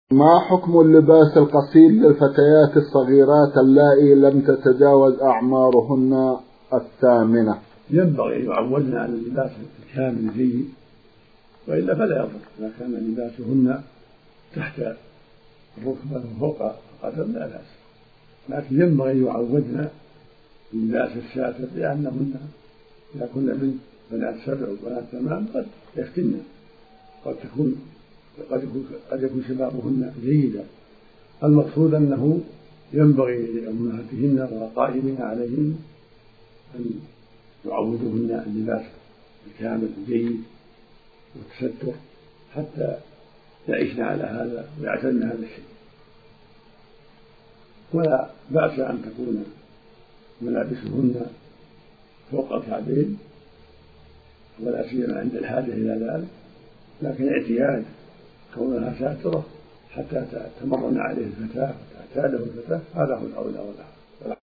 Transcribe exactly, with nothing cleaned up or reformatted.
ما حكم اللباس القصير للفتيات الصغيرات اللائي لم تتجاوز أعمارهن الثامنة؟ ينبغي يعودن على اللباس الكامل الجيد، وإلا فلا يضر. إذا كان لباسهن تحت الركبة وفوق القدم لا بأس، لكن ينبغي يعودن اللباس الساتر، لأنهن إذا كن من بنات سبع وبنات ثمان قد يفتن، قد تكون قد يكون, قد يكون شبابهن جيدا. المقصود أنه ينبغي لأمهاتهن والقائمين عليهن أن يعودوهن اللباس الكامل الجيد والتستر حتى يعيشن على هذا ويعتدن هذا الشيء. ولا بأس أن تكون ملابسهن فوق الكعبين، ولا سيما عند الحاجة إلى ذلك، لكن اعتياد كونها ساترة حتى تمرن عليه الفتاة وتعتاده الفتاة هذا هو الأولى والأحسن.